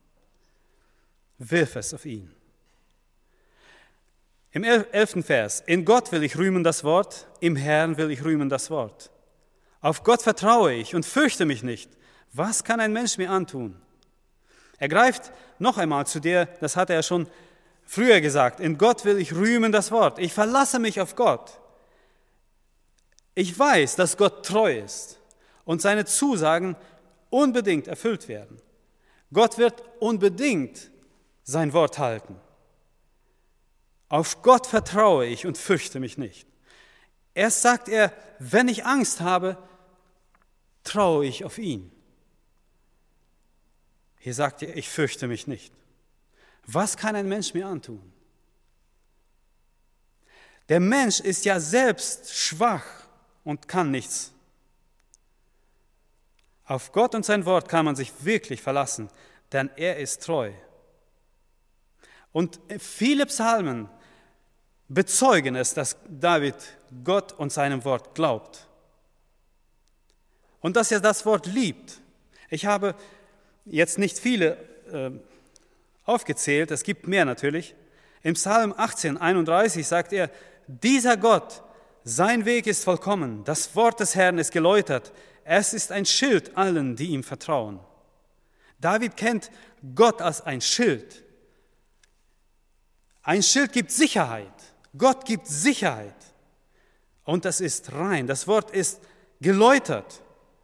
Wirf es auf ihn. Im elften Vers, in Gott will ich rühmen das Wort, im Herrn will ich rühmen das Wort. Auf Gott vertraue ich und fürchte mich nicht. Was kann ein Mensch mir antun? Er greift noch einmal zu der, das hat er schon früher gesagt, in Gott will ich rühmen das Wort. Ich verlasse mich auf Gott. Ich weiß, dass Gott treu ist und seine Zusagen unbedingt erfüllt werden. Gott wird unbedingt sein Wort halten. Auf Gott vertraue ich und fürchte mich nicht. Erst sagt er, wenn ich Angst habe, traue ich auf ihn. Hier sagt er, ich fürchte mich nicht. Was kann ein Mensch mir antun? Der Mensch ist ja selbst schwach und kann nichts. Auf Gott und sein Wort kann man sich wirklich verlassen, denn er ist treu. Und viele Psalmen bezeugen es, dass David Gott und seinem Wort glaubt. Und dass er das Wort liebt. Ich habe jetzt nicht viele äh, aufgezählt, es gibt mehr natürlich. Im Psalm achtzehn, einunddreißig sagt er, dieser Gott, sein Weg ist vollkommen, das Wort des Herrn ist geläutert, es ist ein Schild allen, die ihm vertrauen. David kennt Gott als ein Schild. Ein Schild gibt Sicherheit. Gott gibt Sicherheit. Und das ist rein. Das Wort ist geläutert.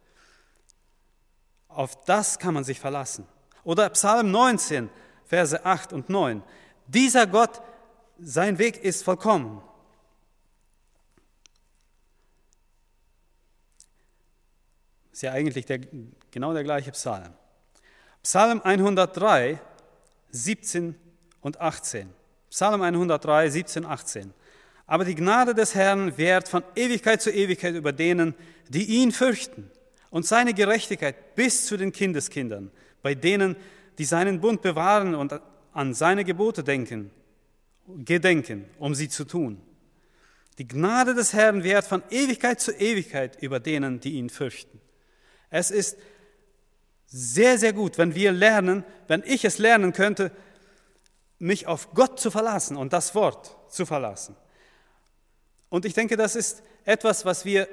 Auf das kann man sich verlassen. Oder Psalm neunzehn, Verse acht und neun. Dieser Gott, sein Weg ist vollkommen. Das ist ja eigentlich der, genau der gleiche Psalm. Psalm hundertdrei, siebzehn und achtzehn. Psalm hundertdrei, siebzehn, achtzehn. Aber die Gnade des Herrn währt von Ewigkeit zu Ewigkeit über denen, die ihn fürchten, und seine Gerechtigkeit bis zu den Kindeskindern, bei denen, die seinen Bund bewahren und an seine Gebote denken, gedenken, um sie zu tun. Die Gnade des Herrn währt von Ewigkeit zu Ewigkeit über denen, die ihn fürchten. Es ist sehr, sehr gut, wenn wir lernen, wenn ich es lernen könnte, mich auf Gott zu verlassen und das Wort zu verlassen. Und ich denke, das ist etwas, was wir,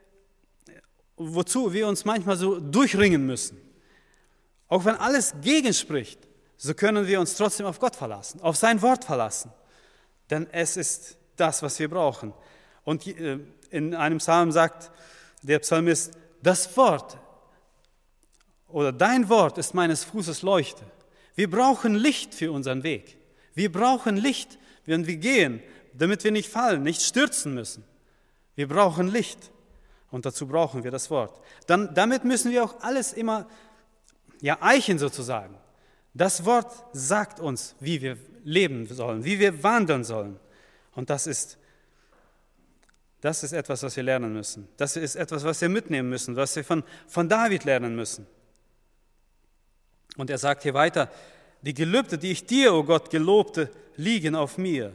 wozu wir uns manchmal so durchringen müssen. Auch wenn alles gegenspricht, so können wir uns trotzdem auf Gott verlassen, auf sein Wort verlassen. Denn es ist das, was wir brauchen. Und in einem Psalm sagt der Psalmist, das Wort oder dein Wort ist meines Fußes Leuchte. Wir brauchen Licht für unseren Weg. Wir brauchen Licht, wenn wir gehen, damit wir nicht fallen, nicht stürzen müssen. Wir brauchen Licht und dazu brauchen wir das Wort. Dann, damit müssen wir auch alles immer ja, eichen sozusagen. Das Wort sagt uns, wie wir leben sollen, wie wir wandeln sollen. Und das ist, das ist etwas, was wir lernen müssen. Das ist etwas, was wir mitnehmen müssen, was wir von, von David lernen müssen. Und er sagt hier weiter, die Gelübde, die ich dir, o oh Gott, gelobte, liegen auf mir.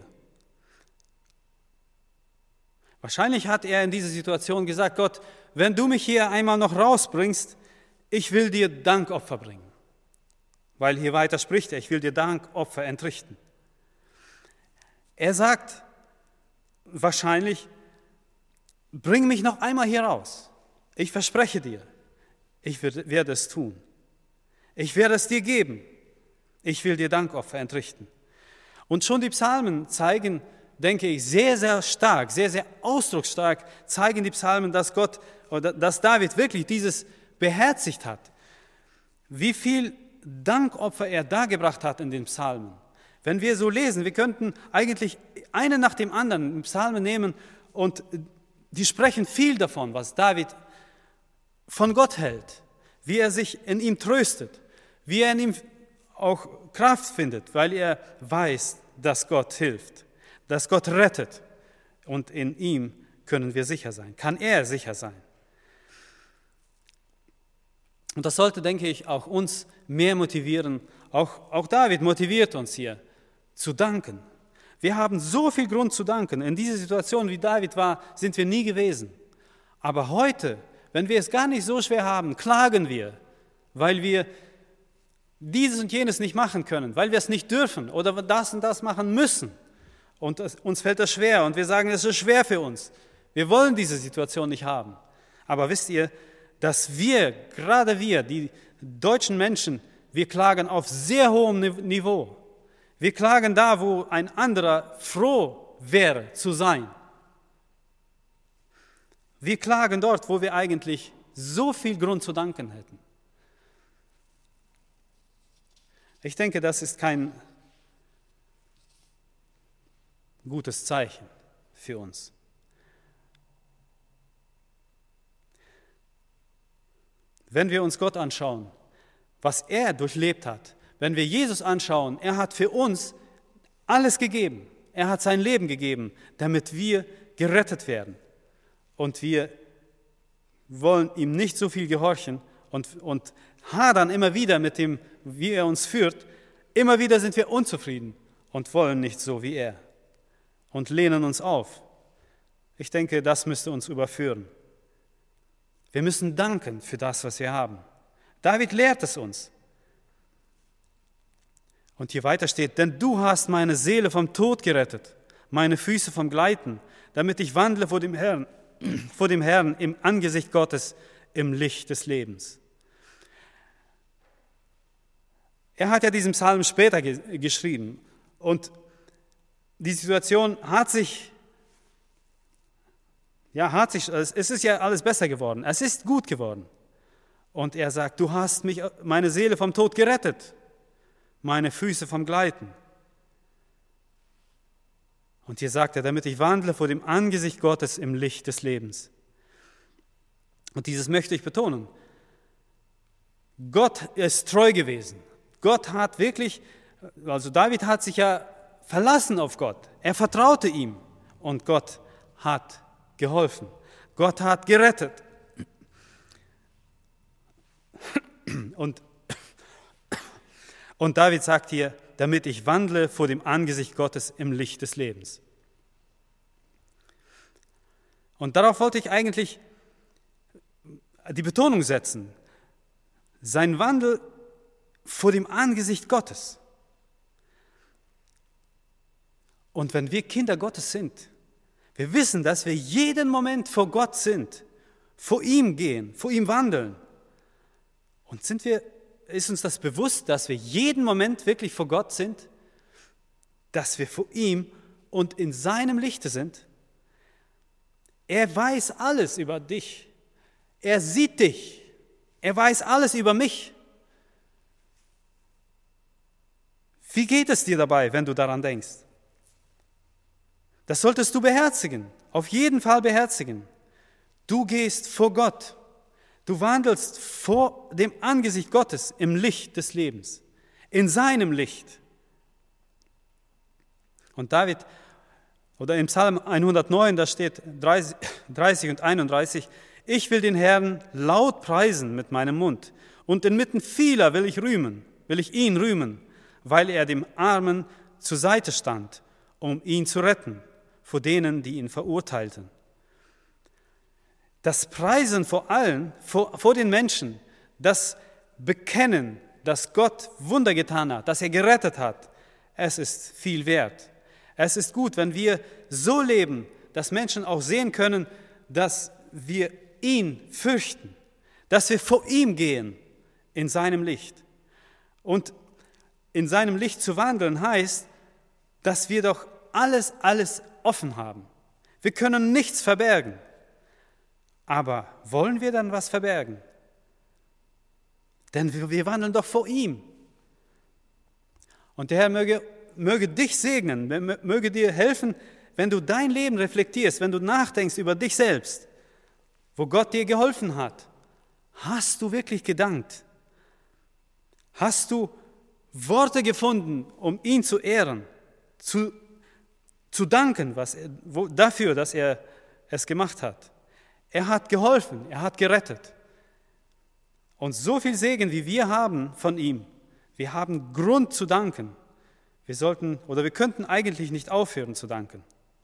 Wahrscheinlich hat er in dieser Situation gesagt, Gott, wenn du mich hier einmal noch rausbringst, ich will dir Dankopfer bringen. Weil hier weiter spricht er, ich will dir Dankopfer entrichten. Er sagt wahrscheinlich, bring mich noch einmal hier raus. Ich verspreche dir, ich werde es tun. Ich werde es dir geben. Ich will dir Dankopfer entrichten. Und schon die Psalmen zeigen, denke ich, sehr, sehr stark, sehr, sehr ausdrucksstark zeigen die Psalmen, dass Gott, oder dass David wirklich dieses beherzigt hat. Wie viel Dankopfer er dargebracht hat in den Psalmen. Wenn wir so lesen, wir könnten eigentlich einen nach dem anderen in Psalmen nehmen und die sprechen viel davon, was David von Gott hält, wie er sich in ihm tröstet, wie er in ihm auch Kraft findet, weil er weiß, dass Gott hilft, dass Gott rettet und in ihm können wir sicher sein, kann er sicher sein. Und das sollte, denke ich, auch uns mehr motivieren, auch, auch David motiviert uns hier, zu danken. Wir haben so viel Grund zu danken. In dieser Situation, wie David war, sind wir nie gewesen. Aber heute, wenn wir es gar nicht so schwer haben, klagen wir, weil wir dieses und jenes nicht machen können, weil wir es nicht dürfen oder das und das machen müssen. Und es, uns fällt das schwer und wir sagen, es ist schwer für uns. Wir wollen diese Situation nicht haben. Aber wisst ihr, dass wir, gerade wir, die deutschen Menschen, wir klagen auf sehr hohem Niveau. Wir klagen da, wo ein anderer froh wäre zu sein. Wir klagen dort, wo wir eigentlich so viel Grund zu danken hätten. Ich denke, das ist kein gutes Zeichen für uns. Wenn wir uns Gott anschauen, was er durchlebt hat, wenn wir Jesus anschauen, er hat für uns alles gegeben. Er hat sein Leben gegeben, damit wir gerettet werden. Und wir wollen ihm nicht so viel gehorchen und, und hadern immer wieder mit dem, wie er uns führt. Immer wieder sind wir unzufrieden und wollen nicht so wie er und lehnen uns auf. Ich denke, das müsste uns überführen. Wir müssen danken für das, was wir haben. David lehrt es uns. Und hier weiter steht, denn du hast meine Seele vom Tod gerettet, meine Füße vom Gleiten, damit ich wandle vor dem Herrn, vor dem Herrn im Angesicht Gottes, im Licht des Lebens. Er hat ja diesen Psalm später ge- geschrieben und die Situation hat sich, ja, hat sich, es ist ja alles besser geworden, es ist gut geworden. Und er sagt, du hast mich, meine Seele vom Tod gerettet, meine Füße vom Gleiten. Und hier sagt er, damit ich wandle vor dem Angesicht Gottes im Licht des Lebens. Und dieses möchte ich betonen. Gott ist treu gewesen. Gott hat wirklich, also David hat sich ja verlassen auf Gott. Er vertraute ihm und Gott hat geholfen. Gott hat gerettet. Und, und David sagt hier, damit ich wandle vor dem Angesicht Gottes im Licht des Lebens. Und darauf wollte ich eigentlich die Betonung setzen. Sein Wandel vor dem Angesicht Gottes. Und wenn wir Kinder Gottes sind, wir wissen, dass wir jeden Moment vor Gott sind, vor ihm gehen, vor ihm wandeln. Und sind wir, ist uns das bewusst, dass wir jeden Moment wirklich vor Gott sind, dass wir vor ihm und in seinem Lichte sind? Er weiß alles über dich. Er sieht dich. Er weiß alles über mich. Wie geht es dir dabei, wenn du daran denkst? Das solltest du beherzigen, auf jeden Fall beherzigen. Du gehst vor Gott. Du wandelst vor dem Angesicht Gottes im Licht des Lebens, in seinem Licht. Und David, oder im Psalm hundertneun, da steht dreißig und einunddreißig, ich will den Herrn laut preisen mit meinem Mund und inmitten vieler will ich rühmen, will ich ihn rühmen, weil er dem Armen zur Seite stand, um ihn zu retten vor denen, die ihn verurteilten. Das Preisen vor allen, vor, vor den Menschen, das Bekennen, dass Gott Wunder getan hat, dass er gerettet hat, es ist viel wert. Es ist gut, wenn wir so leben, dass Menschen auch sehen können, dass wir ihn fürchten, dass wir vor ihm gehen in seinem Licht. Und in seinem Licht zu wandeln heißt, dass wir doch alles, alles offen haben. Wir können nichts verbergen. Aber wollen wir dann was verbergen? Denn wir, wir wandeln doch vor ihm. Und der Herr möge, möge dich segnen, möge dir helfen, wenn du dein Leben reflektierst, wenn du nachdenkst über dich selbst, wo Gott dir geholfen hat. Hast du wirklich gedankt? Hast du Worte gefunden, um ihn zu ehren, zu, zu danken was er, wo, dafür, dass er es gemacht hat? Er hat geholfen, er hat gerettet. Und so viel Segen, wie wir haben von ihm, wir haben Grund zu danken. Wir sollten oder wir könnten eigentlich nicht aufhören zu danken.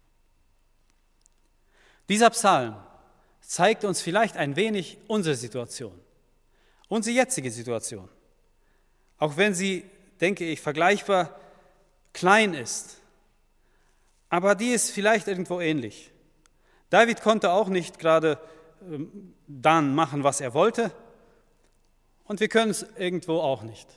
Dieser Psalm zeigt uns vielleicht ein wenig unsere Situation, unsere jetzige Situation. Auch wenn sie, denke ich, vergleichbar klein ist. Aber die ist vielleicht irgendwo ähnlich. David konnte auch nicht gerade dann machen, was er wollte. Und wir können es irgendwo auch nicht.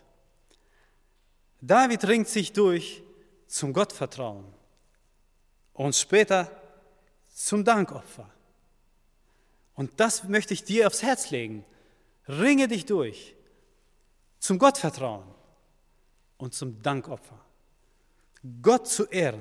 David ringt sich durch zum Gottvertrauen und später zum Dankopfer. Und das möchte ich dir aufs Herz legen. Ringe dich durch zum Gottvertrauen und zum Dankopfer. Gott zu ehren.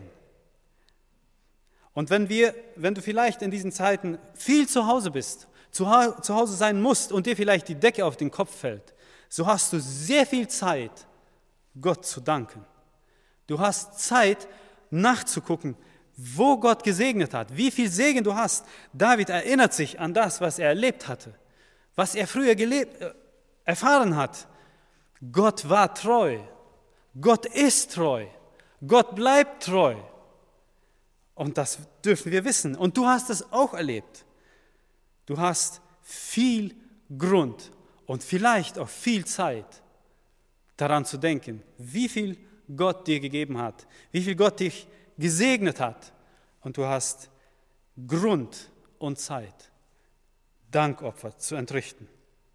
Und wenn wir, wenn du vielleicht in diesen Zeiten viel zu Hause bist, zu Hause sein musst und dir vielleicht die Decke auf den Kopf fällt, so hast du sehr viel Zeit, Gott zu danken. Du hast Zeit, nachzugucken, wo Gott gesegnet hat, wie viel Segen du hast. David erinnert sich an das, was er erlebt hatte, was er früher gelebt, äh, erfahren hat. Gott war treu, Gott ist treu, Gott bleibt treu. Und das dürfen wir wissen. Und du hast es auch erlebt. Du hast viel Grund und vielleicht auch viel Zeit, daran zu denken, wie viel Gott dir gegeben hat, wie viel Gott dich gesegnet hat. Und du hast Grund und Zeit, Dankopfer zu entrichten.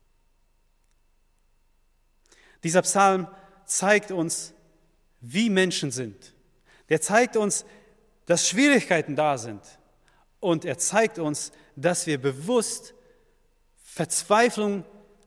Dieser Psalm zeigt uns, wie Menschen sind. Der zeigt uns, dass Schwierigkeiten da sind. Und er zeigt uns, dass wir bewusst Verzweiflung,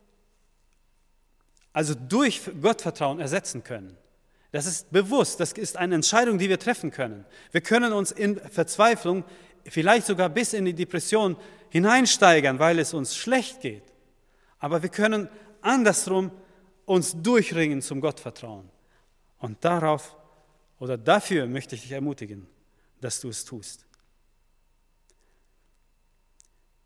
also durch Gottvertrauen ersetzen können. Das ist bewusst, das ist eine Entscheidung, die wir treffen können. Wir können uns in Verzweiflung, vielleicht sogar bis in die Depression hineinsteigern, weil es uns schlecht geht. Aber wir können andersrum uns durchringen zum Gottvertrauen. Und darauf oder dafür möchte ich dich ermutigen, dass du es tust.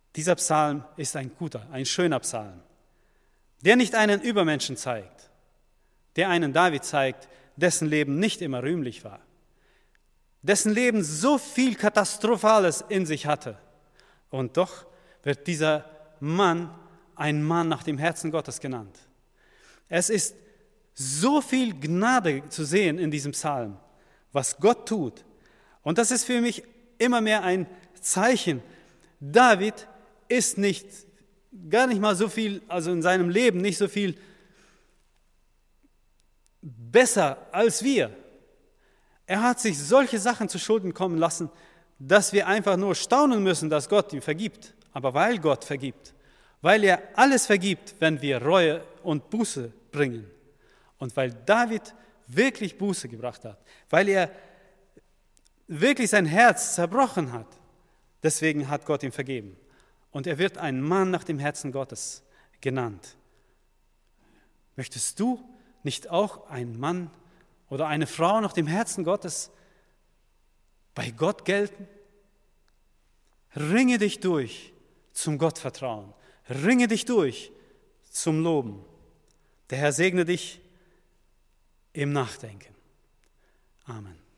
Dieser Psalm ist ein guter, ein schöner Psalm, der nicht einen Übermenschen zeigt, der einen David zeigt, dessen Leben nicht immer rühmlich war, dessen Leben so viel Katastrophales in sich hatte. Und doch wird dieser Mann ein Mann nach dem Herzen Gottes genannt. Es ist so viel Gnade zu sehen in diesem Psalm, was Gott tut. Und das ist für mich immer mehr ein Zeichen. David ist nicht, gar nicht mal so viel, also in seinem Leben nicht so viel besser als wir. Er hat sich solche Sachen zu Schulden kommen lassen, dass wir einfach nur staunen müssen, dass Gott ihm vergibt. Aber weil Gott vergibt, weil er alles vergibt, wenn wir Reue und Buße bringen und weil David wirklich Buße gebracht hat, weil er wirklich sein Herz zerbrochen hat, deswegen hat Gott ihm vergeben. Und er wird ein Mann nach dem Herzen Gottes genannt. Möchtest du nicht auch ein Mann oder eine Frau nach dem Herzen Gottes bei Gott gelten? Ringe dich durch zum Gottvertrauen. Ringe dich durch zum Loben. Der Herr segne dich im Nachdenken. Amen.